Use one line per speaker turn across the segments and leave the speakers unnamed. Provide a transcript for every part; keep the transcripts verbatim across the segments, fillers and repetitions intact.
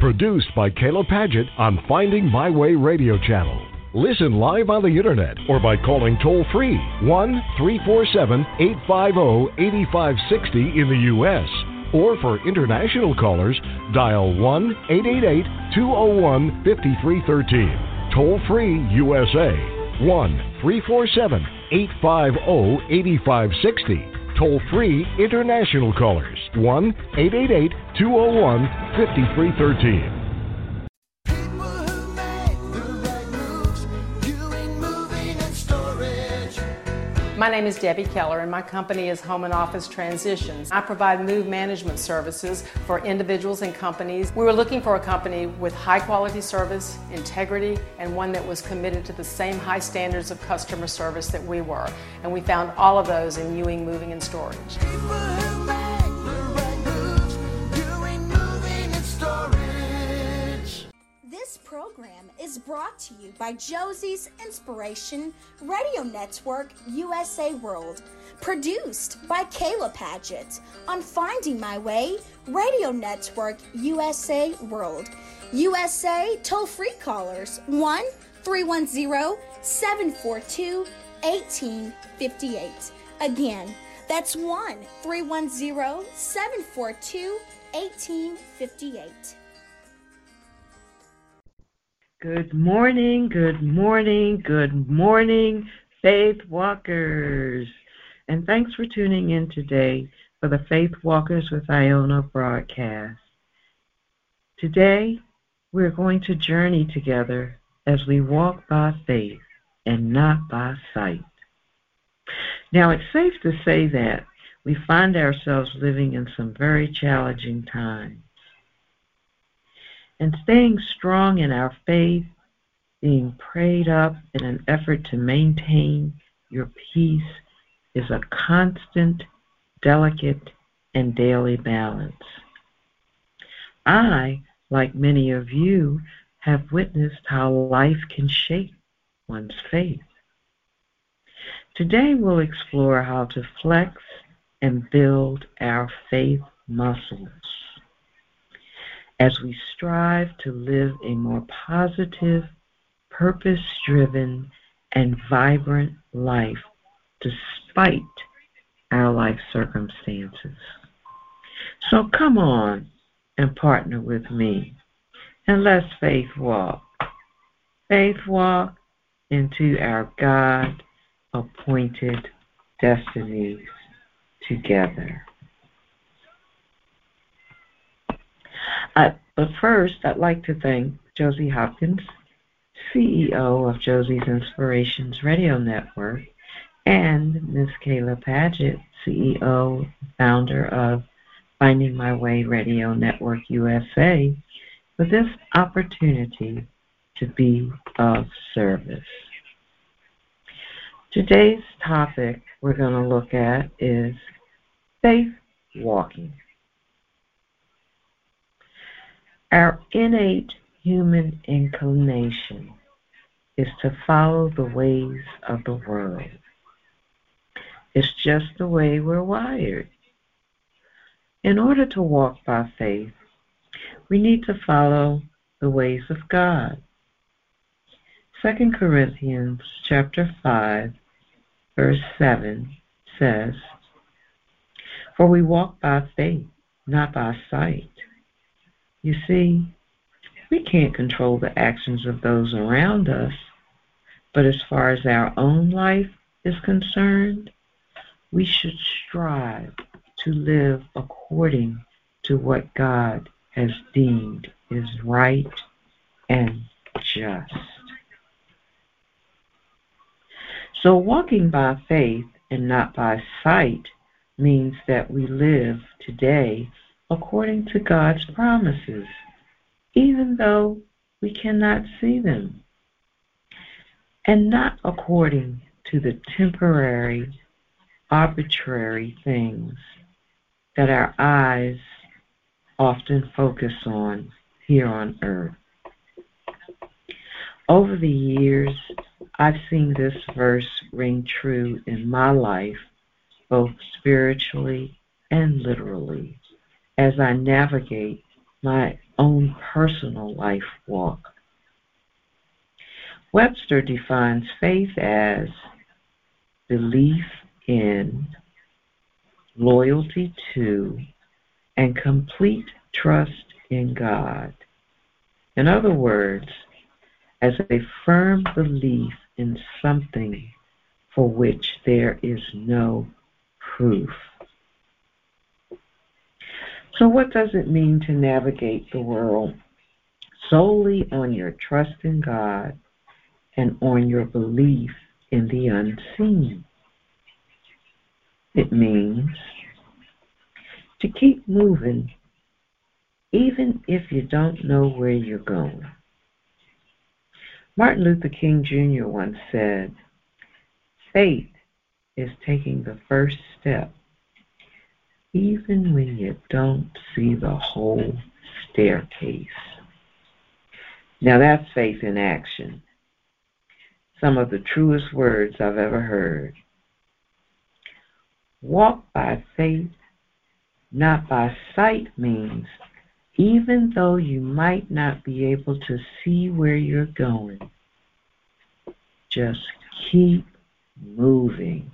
Produced by Kayla Padgett on Finding My Way Radio Channel. Listen live on the internet or by calling toll-free one three four seven, eight five zero, eight five six zero in the U S Or for international callers, dial one eight eight eight, two zero one, five three one three. Toll-free U S A, one three four seven, eight five zero, eight five six zero. Toll-free international callers, one eight eight eight, two zero one, five three one three.
My name is Debbie Keller, and my company is Home and Office Transitions. I provide move management services for individuals and companies. We were looking for a company with high quality service, integrity, and one that was committed to the same high standards of customer service that we were. And we found all of those in Ewing Moving and Storage.
This program is brought to you by Josie's Inspiration Radio Network U S A World, produced by Kayla Padgett on Finding My Way Radio Network U S A World. U S A toll-free callers one three one zero, seven four two, one eight five eight. Again, that's one three one zero, seven four two, one eight five eight.
Good morning, good morning, good morning, Faith Walkers. And thanks for tuning in today for the Faith Walkers with Iona broadcast. Today, we're going to journey together as we walk by faith and not by sight. Now, it's safe to say that we find ourselves living in some very challenging times. And staying strong in our faith, being prayed up in an effort to maintain your peace is a constant, delicate, and daily balance. I, like many of you, have witnessed how life can shake one's faith. Today we'll explore how to flex and build our faith muscles as we strive to live a more positive, purpose-driven, and vibrant life despite our life circumstances. So come on and partner with me, and let's faith walk. Faith walk into our God-appointed destinies together. Uh, but first, I'd like to thank Josie Hopkins, C E O of Josie's Inspirations Radio Network, and Miz Kayla Padgett, C E O, founder of Finding My Way Radio Network U S A, for this opportunity to be of service. Today's topic we're going to look at is faith walking. Our innate human inclination is to follow the ways of the world. It's just the way we're wired. In order to walk by faith, we need to follow the ways of God. Second Corinthians chapter five, verse seven says, "For we walk by faith, not by sight." You see, we can't control the actions of those around us, but as far as our own life is concerned, we should strive to live according to what God has deemed is right and just. So walking by faith and not by sight means that we live today according to God's promises, even though we cannot see them, and not according to the temporary, arbitrary things that our eyes often focus on here on earth. Over the years, I've seen this verse ring true in my life, both spiritually and literally, as I navigate my own personal life walk. Webster defines faith as belief in, loyalty to, and complete trust in God. In other words, as a firm belief in something for which there is no proof. So what does it mean to navigate the world solely on your trust in God and on your belief in the unseen? It means to keep moving even if you don't know where you're going. Martin Luther King Junior once said, "Faith is taking the first step, even when you don't see the whole staircase." Now that's faith in action. Some of the truest words I've ever heard. Walk by faith, not by sight means even though you might not be able to see where you're going, just keep moving.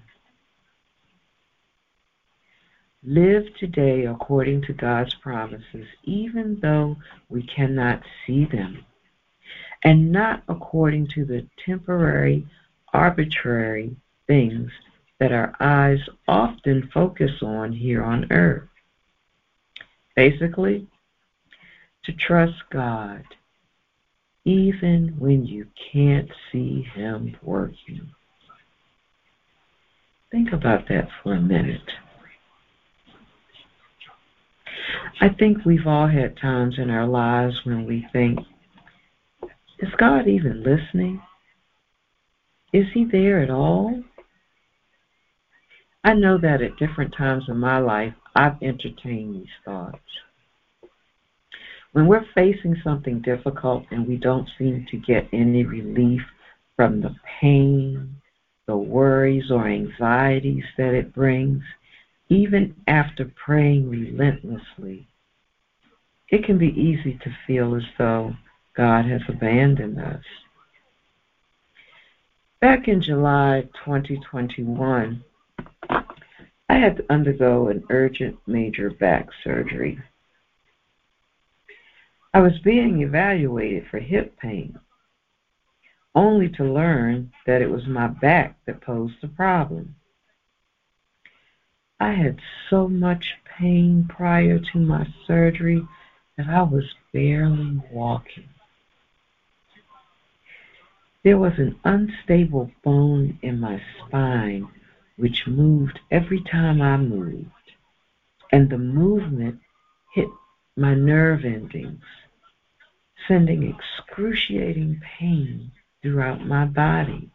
Live today according to God's promises, even though we cannot see them, and not according to the temporary, arbitrary things that our eyes often focus on here on earth. Basically, to trust God, even when you can't see Him working. Think about that for a minute. I think we've all had times in our lives when we think, is God even listening? Is He there at all? I know that at different times in my life, I've entertained these thoughts. When we're facing something difficult and we don't seem to get any relief from the pain, the worries or anxieties that it brings, even after praying relentlessly, it can be easy to feel as though God has abandoned us. Back in July twenty twenty-one, I had to undergo an urgent major back surgery. I was being evaluated for hip pain, only to learn that it was my back that posed the problem. I had so much pain prior to my surgery that I was barely walking. There was an unstable bone in my spine which moved every time I moved, and the movement hit my nerve endings, sending excruciating pain throughout my body.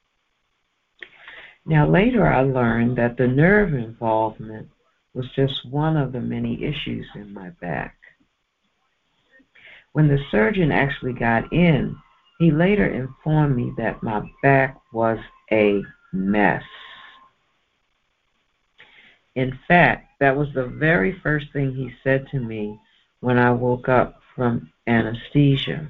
Now later I learned that the nerve involvement was just one of the many issues in my back. When the surgeon actually got in, he later informed me that my back was a mess. In fact, that was the very first thing he said to me when I woke up from anesthesia.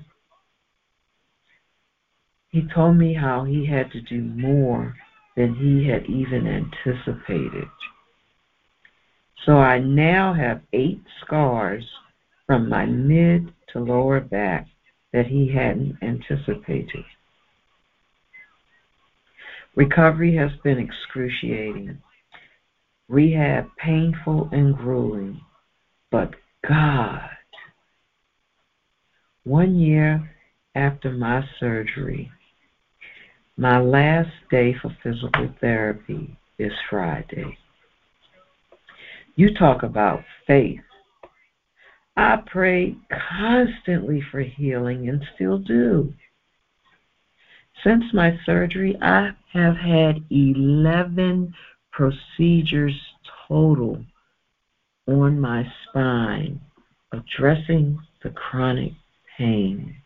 He told me how he had to do more than he had even anticipated. So I now have eight scars from my mid to lower back that he hadn't anticipated. Recovery has been excruciating, rehab painful and grueling, but God, one year after my surgery, my last day for physical therapy is Friday. You talk about faith. I prayed constantly for healing and still do. Since my surgery, I have had eleven procedures total on my spine, addressing the chronic pain.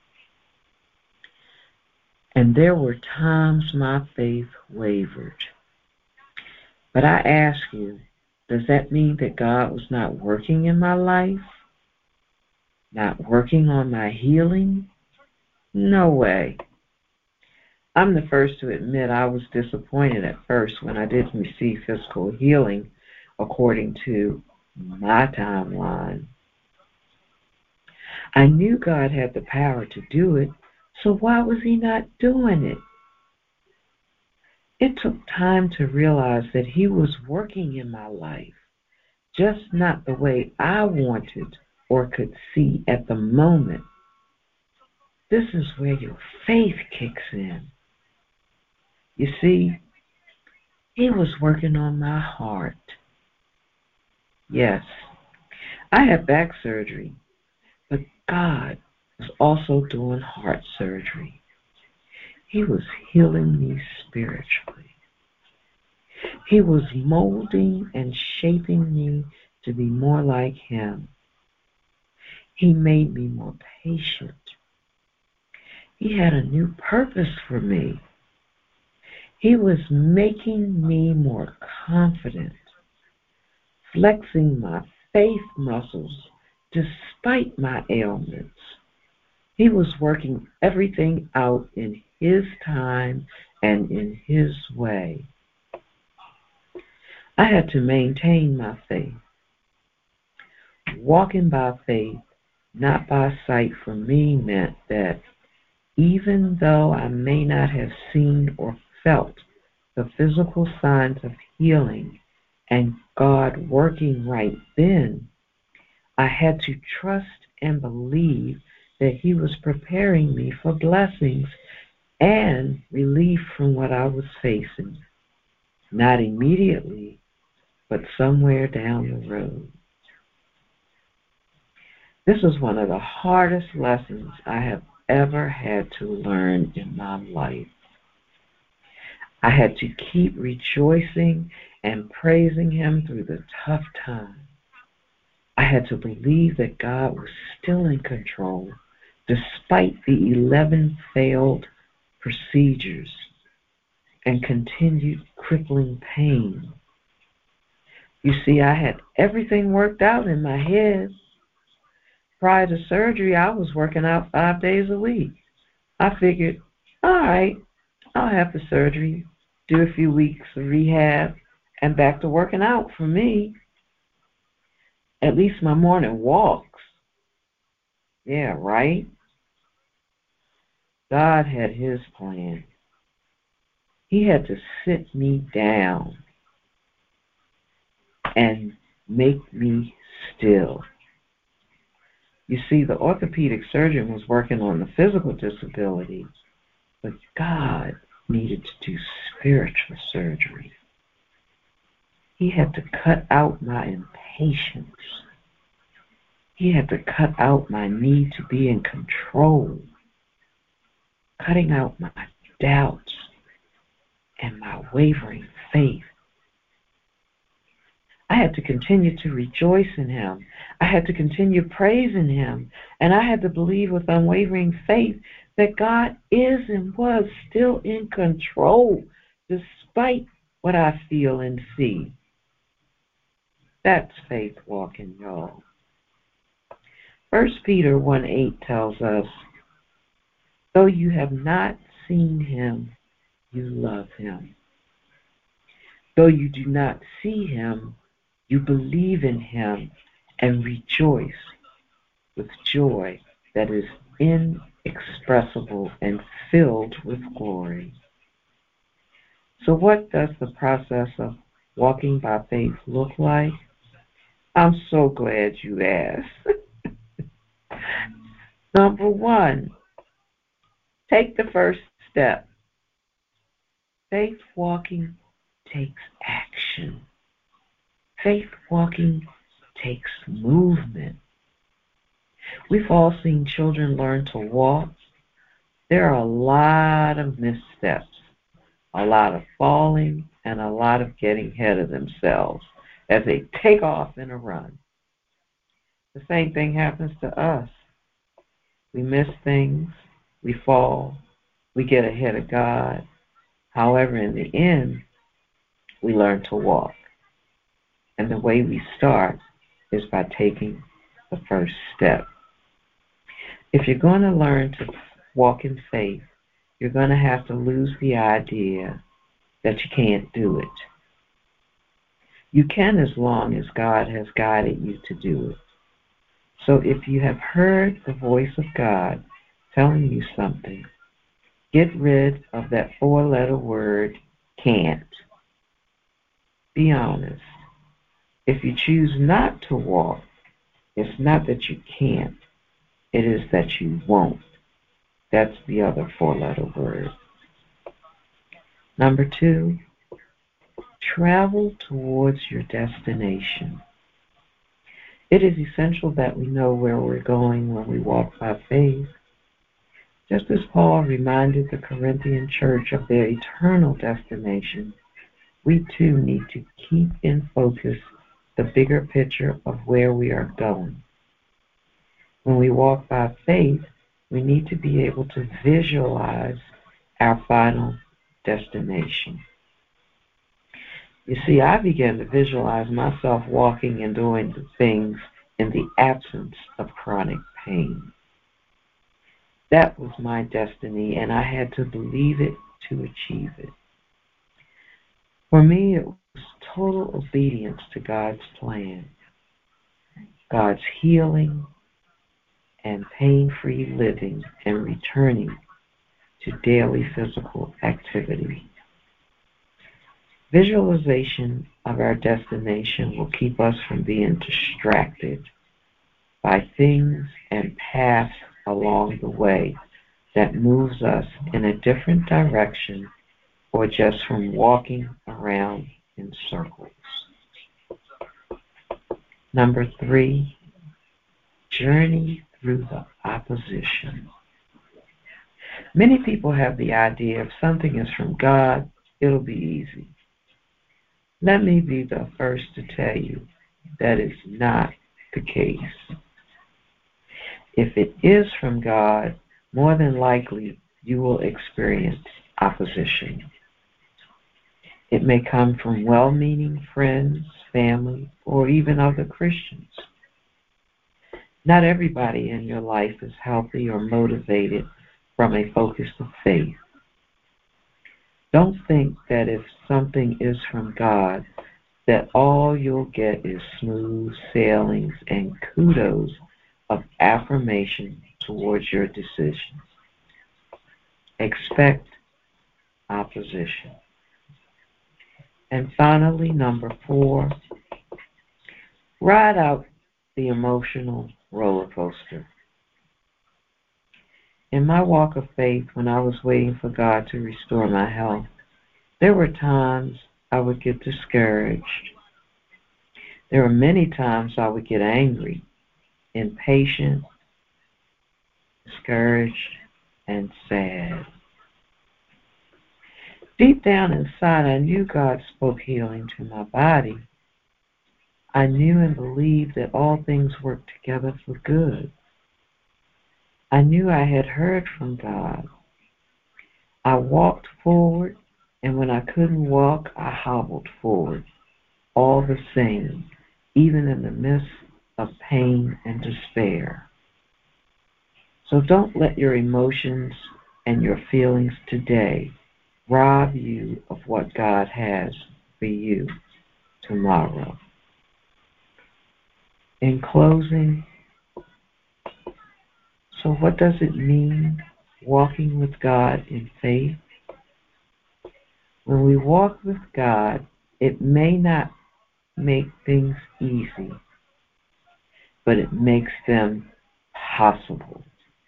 And there were times my faith wavered. But I ask you, does that mean that God was not working in my life? not working on my healing? No way. I'm the first to admit I was disappointed at first when I didn't receive physical healing according to my timeline. I knew God had the power to do it, so why was He not doing it? It took time to realize that He was working in my life, just not the way I wanted or could see at the moment. This is where your faith kicks in. You see, He was working on my heart. Yes, I had back surgery, but God was also doing heart surgery. He was healing me spiritually. He was molding and shaping me to be more like Him. He made me more patient. He had a new purpose for me. He was making me more confident, flexing my faith muscles despite my ailments. He was working everything out in His time and in His way. I had to maintain my faith. Walking by faith, not by sight, for me meant that even though I may not have seen or felt the physical signs of healing and God working right then, I had to trust and believe that He was preparing me for blessings and relief from what I was facing. Not immediately, but somewhere down the road. This is one of the hardest lessons I have ever had to learn in my life. I had to keep rejoicing and praising Him through the tough times. I had to believe that God was still in control despite the eleven failed procedures and continued crippling pain. You see, I had everything worked out in my head. Prior to surgery, I was working out five days a week. I figured, all right, I'll have the surgery, do a few weeks of rehab, and back to working out for me. At least my morning walks. Yeah, right? God had His plan. He had to sit me down and make me still. You see, the orthopedic surgeon was working on the physical disability, but God needed to do spiritual surgery. He had to cut out my impatience. He had to cut out my need to be in control, cutting out my doubts and my wavering faith. I had to continue to rejoice in Him. I had to continue praising Him. And I had to believe with unwavering faith that God is and was still in control despite what I feel and see. That's faith walking, y'all. First Peter one eight tells us, though you have not seen Him, you love Him. Though you do not see Him, you believe in Him and rejoice with joy that is inexpressible and filled with glory. So what does the process of walking by faith look like? I'm so glad you asked. Number one, take the first step. Faith walking takes action. Faith walking takes movement. We've all seen children learn to walk. There are a lot of missteps, a lot of falling, and a lot of getting ahead of themselves as they take off in a run. The same thing happens to us. We miss things, we fall, we get ahead of God. However, in the end, we learn to walk. And the way we start is by taking the first step. If you're going to learn to walk in faith, you're going to have to lose the idea that you can't do it. You can as long as God has guided you to do it. So if you have heard the voice of God telling you something, get rid of that four-letter word, can't. Be honest. If you choose not to walk, it's not that you can't. It is that you won't. That's the other four-letter word. Number two, travel towards your destination. It is essential that we know where we're going when we walk by faith. Just as Paul reminded the Corinthian church of their eternal destination, we too need to keep in focus the bigger picture of where we are going. When we walk by faith, we need to be able to visualize our final destination. You see, I began to visualize myself walking and doing the things in the absence of chronic pain. That was my destiny, and I had to believe it to achieve it. For me, it was total obedience to God's plan, God's healing and pain-free living, and returning to daily physical activity. Visualization of our destination will keep us from being distracted by things and paths along the way that moves us in a different direction or just from walking around in circles. Number three, journey through the opposition. Many people have the idea if something is from God, it'll be easy. Let me be the first to tell you that is not the case. If it is from God, more than likely you will experience opposition. It may come from well-meaning friends, family, or even other Christians. Not everybody in your life is healthy or motivated from a focus of faith. Don't think that if something is from God, that all you'll get is smooth sailings and kudos of affirmation towards your decisions. Expect opposition. And finally, number four, ride out the emotional roller coaster. In my walk of faith, when I was waiting for God to restore my health, there were times I would get discouraged. There were many times I would get angry, impatient, discouraged, and sad. Deep down inside, I knew God spoke healing to my body. I knew and believed that all things work together for good. I knew I had heard from God. I walked forward, and when I couldn't walk, I hobbled forward, all the same, even in the midst of pain and despair. So don't let your emotions and your feelings today rob you of what God has for you tomorrow. In closing, so what does it mean, walking with God in faith? When we walk with God, it may not make things easy, but it makes them possible.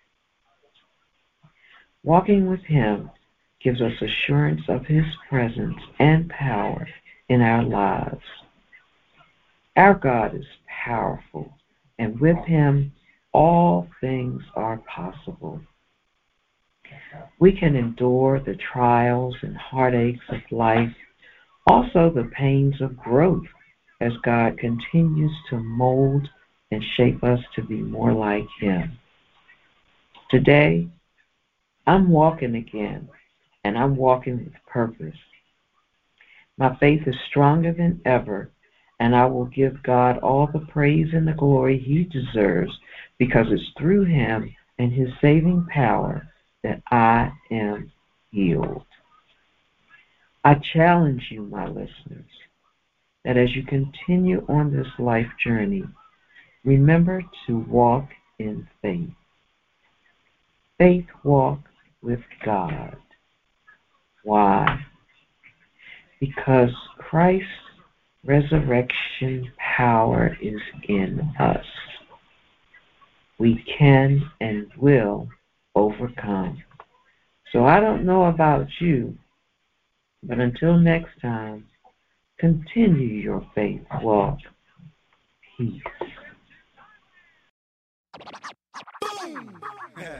Walking with Him gives us assurance of His presence and power in our lives. Our God is powerful, and with Him, all things are possible. We can endure the trials and heartaches of life, also the pains of growth, as God continues to mold and shape us to be more like Him. Today, I'm walking again, and I'm walking with purpose. My faith is stronger than ever, and I will give God all the praise and the glory He deserves, because it's through Him and his saving power that I am healed. I challenge you, my listeners, that as you continue on this life journey, remember to walk in faith. Faith walk with God. Why? Because Christ's resurrection power is in us. We can and will overcome. So I don't know about you, but until next time, continue your faith walk. Peace.
Boom. Yeah.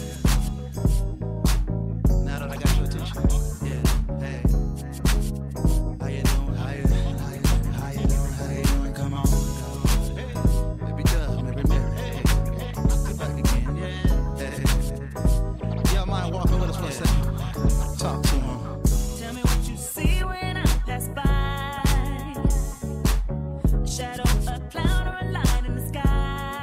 Now that I got your attention, yeah, hey. How you doing? How you doing? How you doing? How you doing? How you doing? Come on. Hey. Maybe Dub, maybe Mary. Hey. Get back again, yeah. Hey. Y'all mind walking with us for a second? Talk to him.
Tell me what you see when I pass by. A shadow, a cloud, or a line in the sky.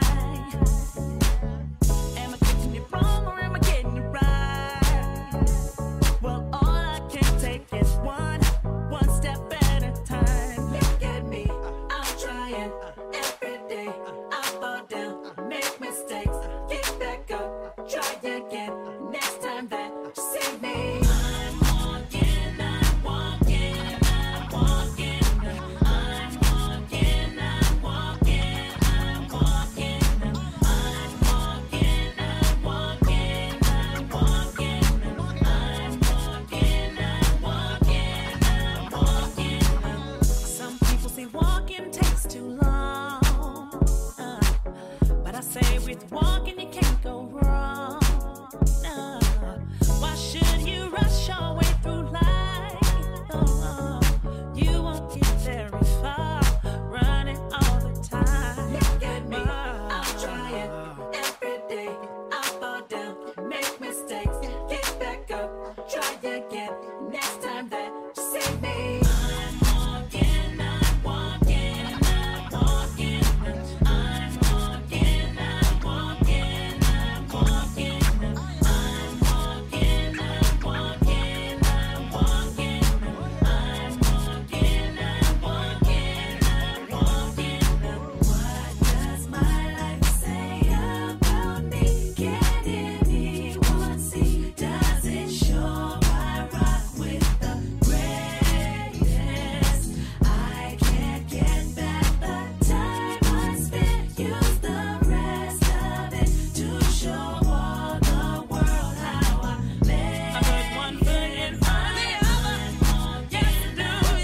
Am I getting it wrong or am I getting it right? Well, all I can take is one, one step at a time. Look at me, I'm trying every day. I fall down, make mistakes, get back up, try again. Next time that you see me, I'm walking, I'm walking, I'm walking, I'm walking, I'm walking, I'm walking, I'm walking, I'm walking, I'm walking, I'm walking, I'm walking, I'm walking. Some people say walking takes too long, uh, but I say with walking you can't go wrong. No. Why should you rush your way through life? Oh, you won't get very far running all the time. Look at me, I'm trying every day. I fall down, make mistakes, get back up, try again. Next time that you see me, I'm walking, I'm walking, I'm walking, I'm walking, I'm walking, I'm walking, I'm walking, I'm walking, I'm walking, I'm walking, I'm walking, I'm walking. What does my life say about me? Can anyone see? Does it show I rock with the greatest? I can't get back the time I spent. Use the rest of it to show all the world how I live. I put one foot in front of the other. Yes, I do,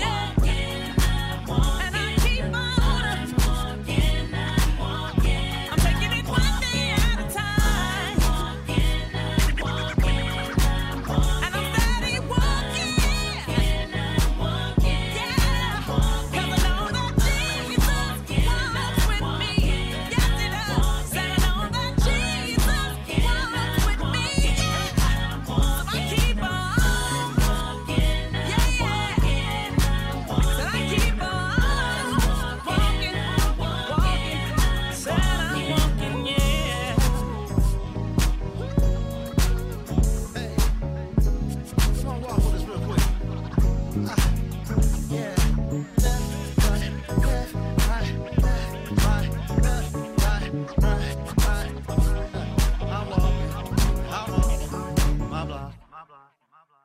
yeah. And I keep on. I'm walking, I'm walking. I'm taking it one day at a time. I'm walking, I'm walking, I'm walking. And I'm steady walking. I'm walking, yeah. 'Cause I know that Jesus walks with me. Yes, he does. Said I know that Jesus walks with me. So I keep on walking. Yeah, yeah. Said I keep on walking, walking. Said I'm walking, yeah.
Hey. Come on, walk with us real quick. Ah, yeah. Left, right, left, right, left, right, left, right, right, right. I'm walking, I'm walking, my block, my block, my block.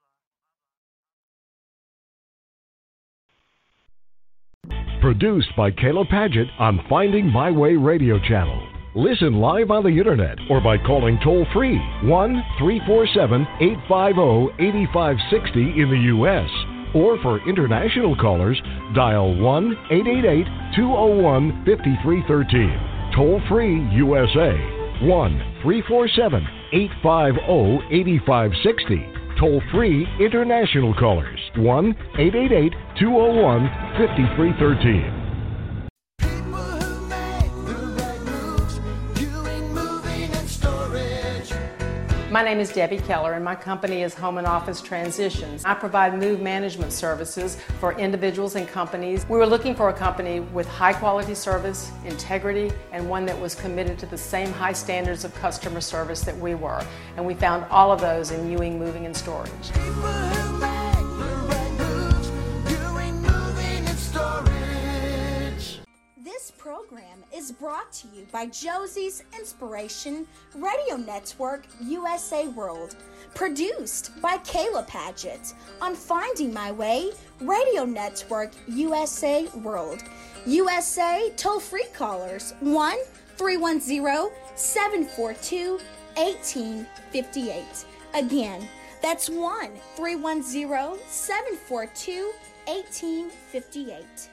Produced by Kayla Paget on Finding My Way Radio Channel. Listen live on the internet or by calling toll-free one three four seven, eight five zero, eight five six zero in the U S Or for international callers, dial one eight eight eight, two zero one, five three one three. Toll-free U S A, one three four seven, eight five zero, eight five six zero. Toll-free international callers, one eight eight eight, two zero one, five three one three.
People who make the right moves, you ain't moving in storage.
My name is Debbie Keller, and my company is Home and Office Transitions. I provide move management services for individuals and companies. We were looking for a company with high quality service, integrity, and one that was committed to the same high standards of customer service that we were. And we found all of those in Ewing Moving and Storage.
People who make the right moves, doing moving and storage.
This program is brought to you by Josie's Inspiration Radio Network U S A World, produced by Kayla Paget on Finding My Way Radio Network U S A World. U S A toll-free callers one three one zero, seven four two, one eight five eight. Again, that's one three one zero, seven four two, one eight five eight.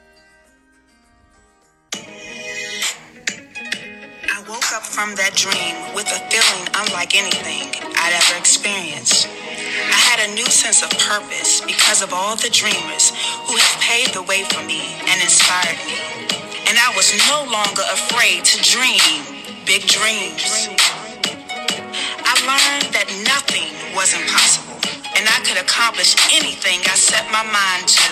I woke up from that dream with a feeling unlike anything I'd ever experienced. I had a new sense of purpose because of all the dreamers who have paved the way for me and inspired me. And I was no longer afraid to dream big dreams. I learned that nothing was impossible, and I could accomplish anything I set my mind to.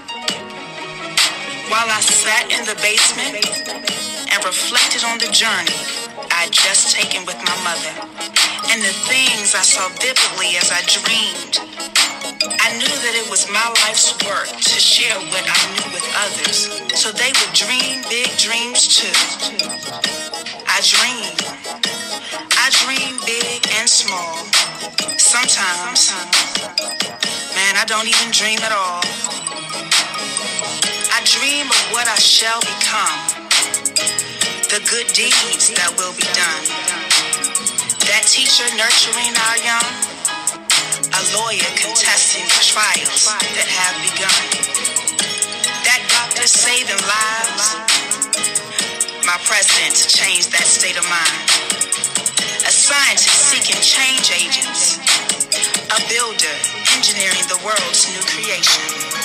While I sat in the basement and reflected on the journey I'd just taken with my mother and the things I saw vividly as I dreamed, I knew that it was my life's work to share what I knew with others so they would dream big dreams too. I dream. I dream big and small. Sometimes, man, I don't even dream at all. I dream of what I shall become, the good deeds that will be done, that teacher nurturing our young, a lawyer contesting the trials that have begun, that doctor saving lives, my president to change that state of mind, a scientist seeking change agents, a builder engineering the world's new creation.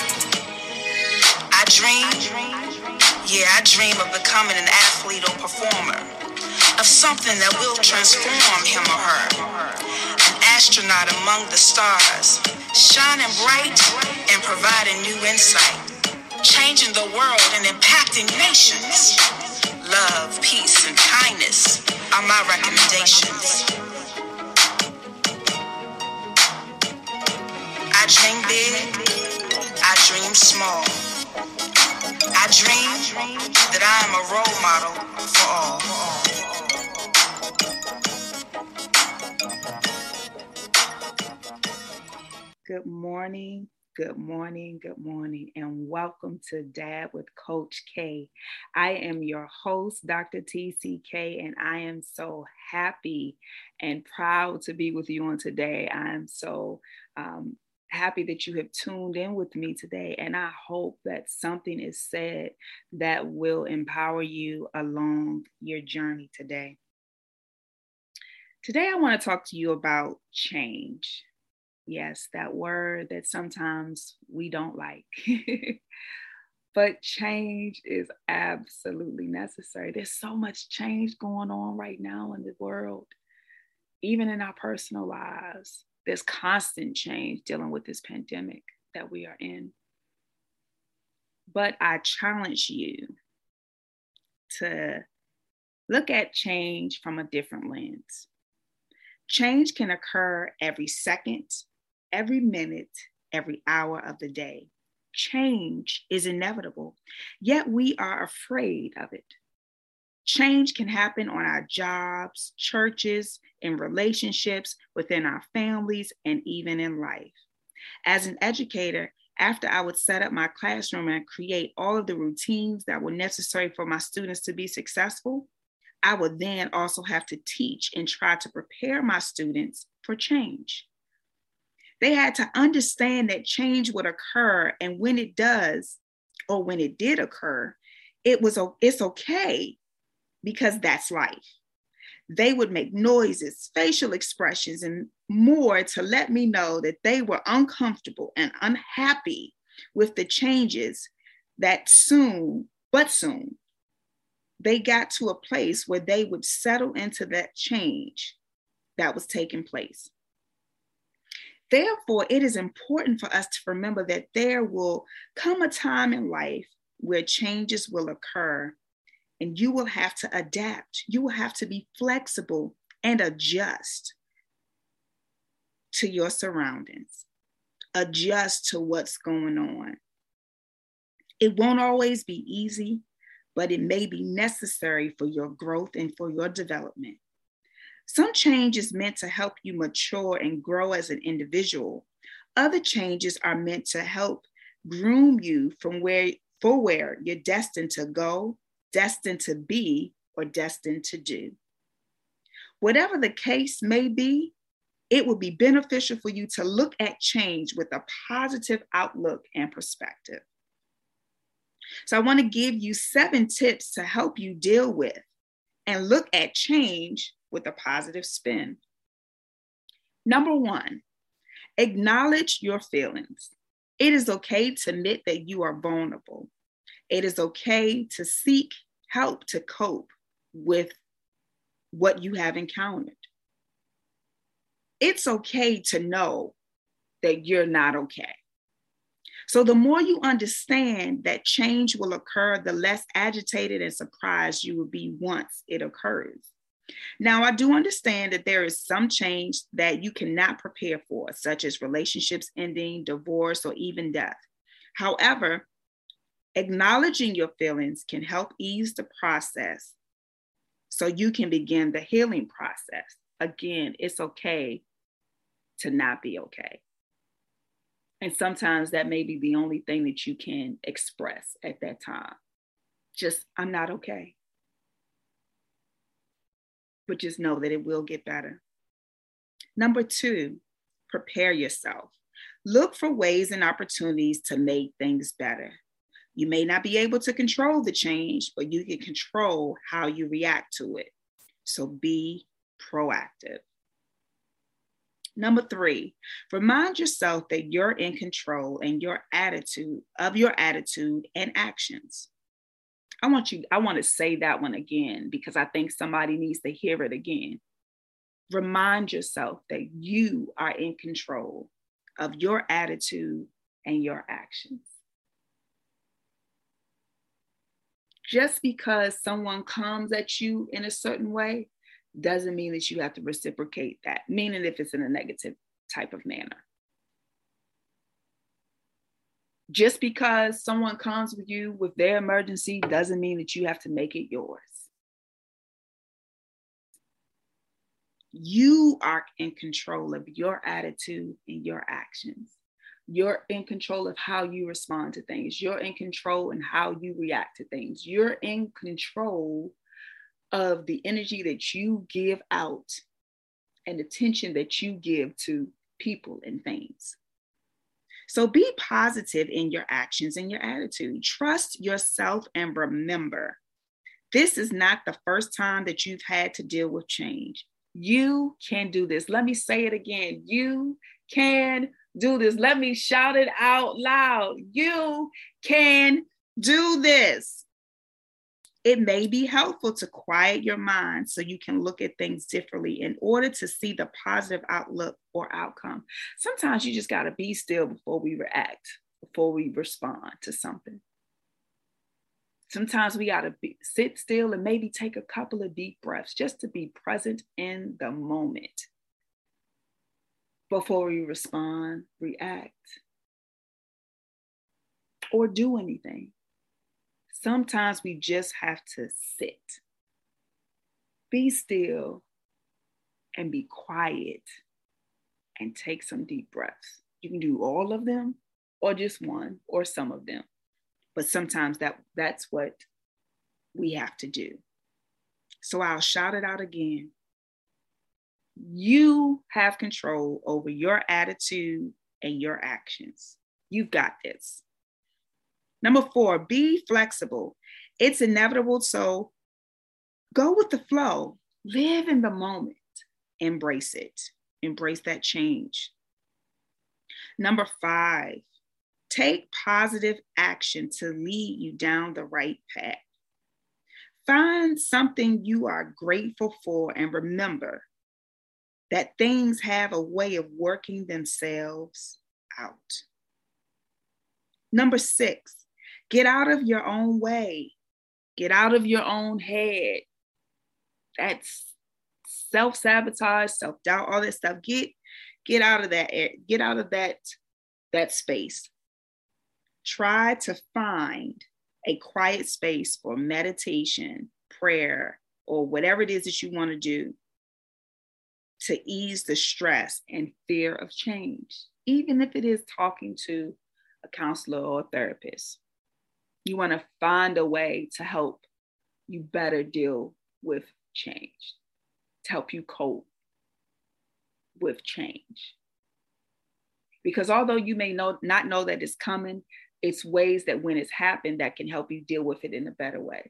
I dream, yeah, I dream of becoming an athlete or performer, of something that will transform him or her, an astronaut among the stars, shining bright and providing new insight, changing the world and impacting nations. Love, peace, and kindness are my recommendations. I dream big, I dream small. I dream that I am a role model for all.
Good morning, good morning, good morning, and welcome to Dad with Coach K. I am your host, Doctor T C K, and I am so happy and proud to be with you on today. I am so um, happy that you have tuned in with me today, and I hope that something is said that will empower you along your journey today. Today, I want to talk to you about change. Yes, that word that sometimes we don't like, but change is absolutely necessary. There's so much change going on right now in the world, even in our personal lives. There's constant change dealing with this pandemic that we are in. But I challenge you to look at change from a different lens. Change can occur every second, every minute, every hour of the day. Change is inevitable, yet we are afraid of it. Change can happen on our jobs, churches, in relationships, within our families, and even in life. As an educator, after I would set up my classroom and create all of the routines that were necessary for my students to be successful, I would then also have to teach and try to prepare my students for change. They had to understand that change would occur, and when it does, or when it did occur, it was it's okay, because that's life. They would make noises, facial expressions, and more to let me know that they were uncomfortable and unhappy with the changes that soon, but soon, they got to a place where they would settle into that change that was taking place. Therefore, it is important for us to remember that there will come a time in life where changes will occur, and you will have to adapt. You will have to be flexible and adjust to your surroundings, adjust to what's going on. It won't always be easy, but it may be necessary for your growth and for your development. Some change is meant to help you mature and grow as an individual. Other changes are meant to help groom you from where for where you're destined to go, destined to be, or destined to do. Whatever the case may be, it will be beneficial for you to look at change with a positive outlook and perspective. So I want to give you seven tips to help you deal with and look at change with a positive spin. Number one, acknowledge your feelings. It is okay to admit that you are vulnerable. It is okay to seek help to cope with what you have encountered. It's okay to know that you're not okay. So the more you understand that change will occur, the less agitated and surprised you will be once it occurs. Now, I do understand that there is some change that you cannot prepare for, such as relationships ending, divorce, or even death. However, acknowledging your feelings can help ease the process so you can begin the healing process. Again, it's okay to not be okay. And sometimes that may be the only thing that you can express at that time. Just, I'm not okay. But just know that it will get better. Number two, prepare yourself. Look for ways and opportunities to make things better. You may not be able to control the change, but you can control how you react to it. So be proactive. Number three, remind yourself that you're in control and your attitude of your attitude and actions. I want you, I want to say that one again because I think somebody needs to hear it again. Remind yourself that you are in control of your attitude and your actions. Just because someone comes at you in a certain way doesn't mean that you have to reciprocate that, meaning if it's in a negative type of manner. Just because someone comes with you with their emergency doesn't mean that you have to make it yours. You are in control of your attitude and your actions. You're in control of how you respond to things. You're in control in how you react to things. You're in control of the energy that you give out and attention that you give to people and things. So be positive in your actions and your attitude. Trust yourself and remember, this is not the first time that you've had to deal with change. You can do this. Let me say it again. You can do this. Let me shout it out loud. You can do this. It may be helpful to quiet your mind so you can look at things differently in order to see the positive outlook or outcome. Sometimes you just got to be still before we react, before we respond to something. Sometimes we got to be, sit still and maybe take a couple of deep breaths just to be present in the moment before we respond, react, or do anything. Sometimes we just have to sit, be still, and be quiet and take some deep breaths. You can do all of them or just one or some of them. But sometimes that, that's what we have to do. So I'll shout it out again. You have control over your attitude and your actions. You've got this. Number four, be flexible. It's inevitable, so go with the flow. Live in the moment. Embrace it. Embrace that change. Number five, take positive action to lead you down the right path. Find something you are grateful for and remember that things have a way of working themselves out. Number six, get out of your own way. Get out of your own head. That's self-sabotage, self-doubt, all that stuff. Get, get out of that, get out of that, that space. Try to find a quiet space for meditation, prayer, or whatever it is that you want to do to ease the stress and fear of change, even if it is talking to a counselor or a therapist. You want to find a way to help you better deal with change, to help you cope with change. Because although you may know, not know that it's coming, it's ways that when it's happened that can help you deal with it in a better way.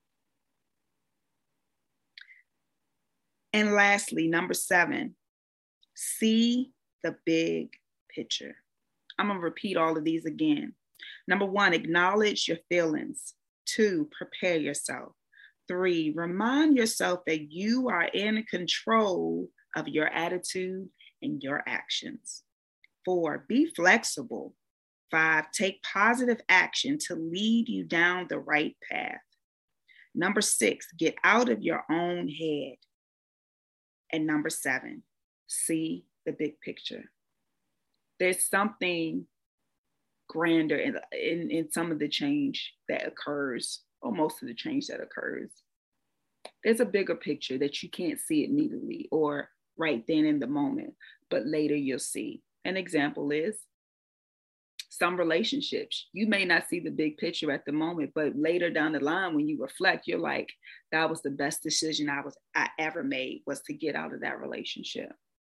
And lastly, number seven, see the big picture. I'm going to repeat all of these again. Number one, acknowledge your feelings. Two, prepare yourself. Three, remind yourself that you are in control of your attitude and your actions. Four, be flexible. Five, take positive action to lead you down the right path. Number six, get out of your own head. And number seven, see the big picture. There's something grander in, in, in some of the change that occurs, or most of the change that occurs. There's a bigger picture that you can't see immediately or right then in the moment, but later you'll see. An example is some relationships. You may not see the big picture at the moment, but later down the line, when you reflect, you're like, that was the best decision I was I ever made, was to get out of that relationship.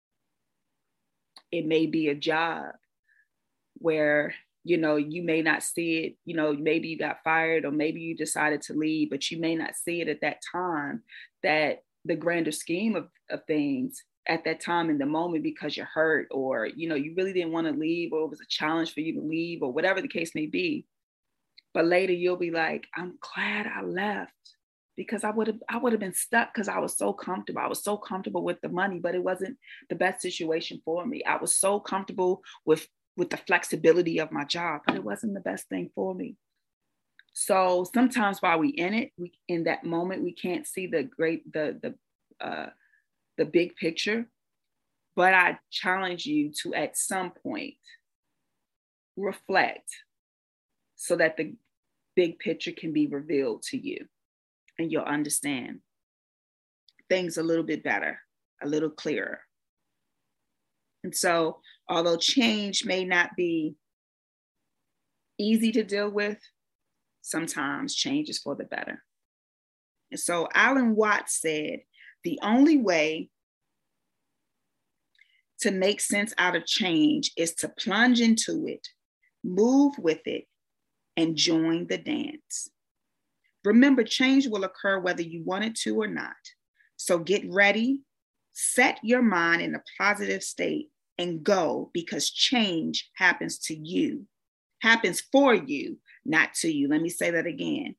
It may be a job where, you know, you may not see it, you know, maybe you got fired or maybe you decided to leave, but you may not see it at that time, that the grander scheme of, of things at that time in the moment, because you're hurt or, you know, you really didn't want to leave, or it was a challenge for you to leave, or whatever the case may be. But later you'll be like, I'm glad I left, because I would have I would have been stuck because I was so comfortable. I was so comfortable with the money, but it wasn't the best situation for me. I was so comfortable with, with the flexibility of my job, but it wasn't the best thing for me. So sometimes while we in it, we in that moment, we can't see the great, the, the, uh, the big picture, but I challenge you to, at some point, reflect so that the big picture can be revealed to you and you'll understand things a little bit better, a little clearer. And so, although change may not be easy to deal with, sometimes change is for the better. And so Alan Watts said, the only way to make sense out of change is to plunge into it, move with it, and join the dance. Remember, change will occur whether you want it to or not. So get ready, set your mind in a positive state, and go, because change happens to you, happens for you, not to you. Let me say that again.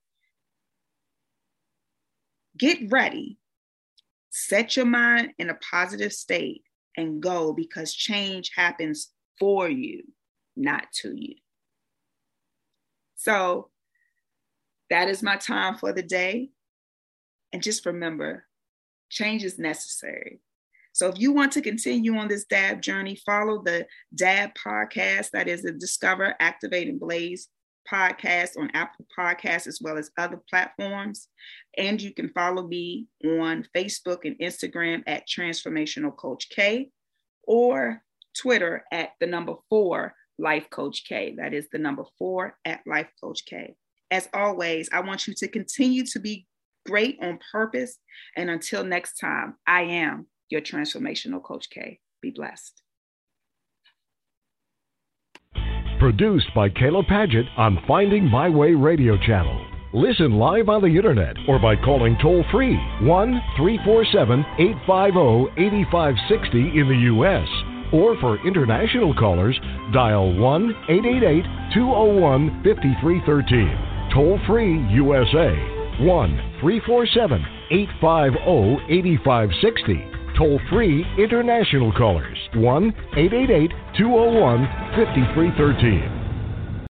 Get ready. Set your mind in a positive state and go, because change happens for you, not to you. So that is my time for the day. And just remember, change is necessary. So if you want to continue on this D A B journey, follow the D A B podcast. That is the Discover, Activate, and Blaze podcast on Apple Podcasts, as well as other platforms. And you can follow me on Facebook and Instagram at Transformational Coach K, or Twitter at the number four Life Coach K. That is the number four at Life Coach K. As always, I want you to continue to be great on purpose. And until next time, I am your Transformational Coach K. Be blessed.
Produced by Kayla Padgett on Finding My Way Radio Channel. Listen live on the internet or by calling toll-free one three four seven, eight five zero, eight five six zero in the U S Or for international callers, dial one eight eight eight, two zero one, five three one three. Toll-free U S A, one three four seven, eight five zero, eight five six zero. toll-free international callers, one eight eight eight, two oh one, five three one three.